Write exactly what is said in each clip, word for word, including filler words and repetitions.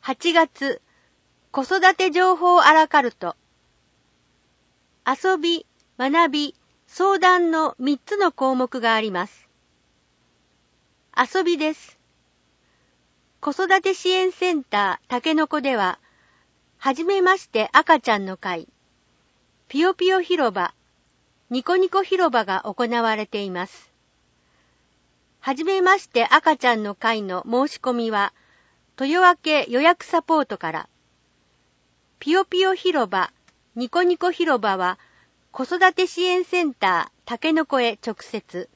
はちがつ、子育て情報アラカルト。遊び、学び、相談のみっつの項目があります。遊びです。子育て支援センターたけのこでは、はじめまして赤ちゃんの会、ぴよぴよ広場、ニコニコ広場が行われています。はじめまして赤ちゃんの会の申し込みは、豊明予約サポートから、ぴよぴよ広場、ニコニコ広場は、子育て支援センターたけのこへ直接。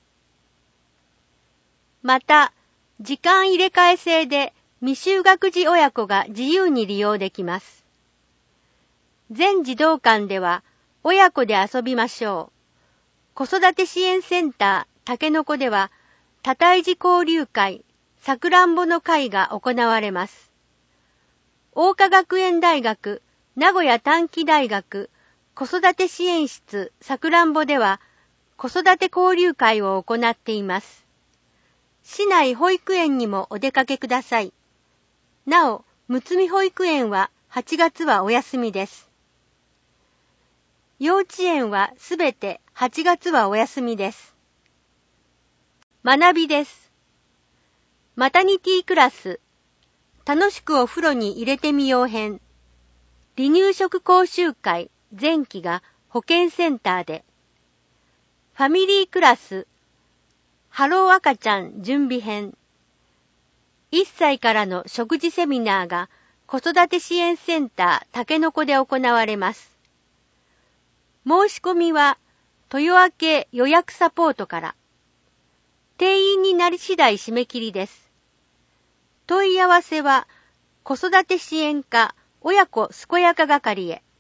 また、時間入れ替え制で未就学児親子が自由に利用できます。全児童館では、親子で遊びましょう。子育て支援センターたけのこでは、多胎児交流会、さくらんぼの会が行われます。桜花学園大学、名古屋短期大学、子育て支援室さくらんぼでは、子育て交流会を行っています。市内保育園にもお出かけください。なお、むつみ保育園ははちがつはお休みです。幼稚園はすべてはちがつはお休みです。学びです。マタニティクラス、楽しくお風呂に入れてみよう編、離乳食講習会前期が保健センターで、ファミリークラス、ハロー赤ちゃん準備編、いっさいからの食事セミナーが子育て支援センターたけのこで行われます。申し込みは豊明予約サポートから。定員になり次第締め切りです。問い合わせは子育て支援課親子健やか係へ。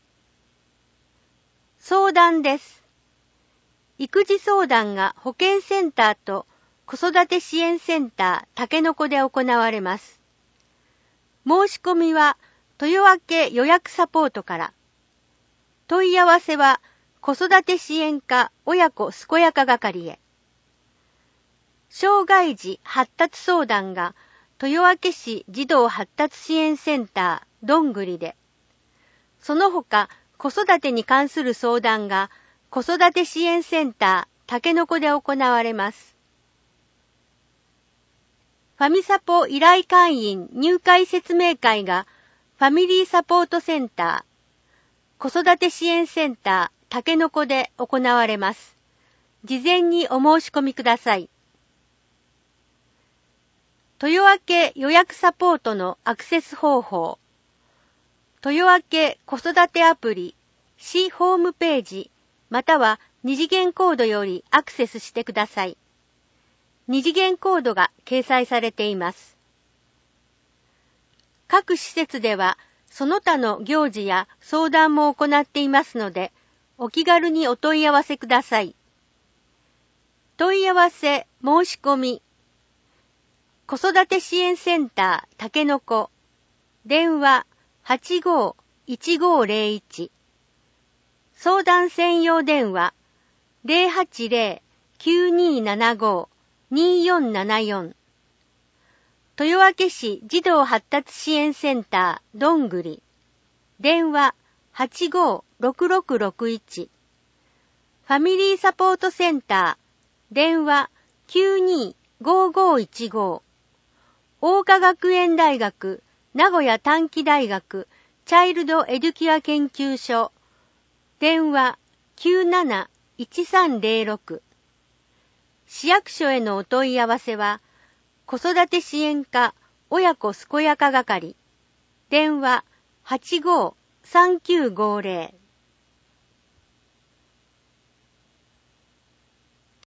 相談です。育児相談が保健センターと子育て支援センターたけのこで行われます。申し込みは豊明予約サポートから。問い合わせは子育て支援課親子健やか係へ。障害児発達相談が豊明市児童発達支援センターどんぐりで、その他子育てに関する相談が子育て支援センターたけのこで行われます。ファミサポ依頼会員入会説明会がファミリーサポートセンター、子育て支援センターたけのこで行われます。事前にお申し込みください。豊明予約サポートのアクセス方法。豊明子育てアプリ、市ホームページ、または二次元コードよりアクセスしてください。二次元コードが掲載されています。各施設ではその他の行事や相談も行っていますので、お気軽にお問い合わせください。問い合わせ申し込み。子育て支援センターたけのこ、電話 はちごーいちごーぜろいち、相談専用電話 ゼロはちゼロ きゅうにーななごー にーよんななよん、豊明市児童発達支援センターどんぐり、電話 はちごーろくろくろくいち、ファミリーサポートセンター、電話 きゅうにーごーごーいちごー、桜花学園大学、名古屋短期大学、チャイルドエデュキア研究所、電話 きゅうなないちさんぜろろく、市役所へのお問い合わせは、子育て支援課親子健やか係、電話 はちごーさんきゅうごーぜろ、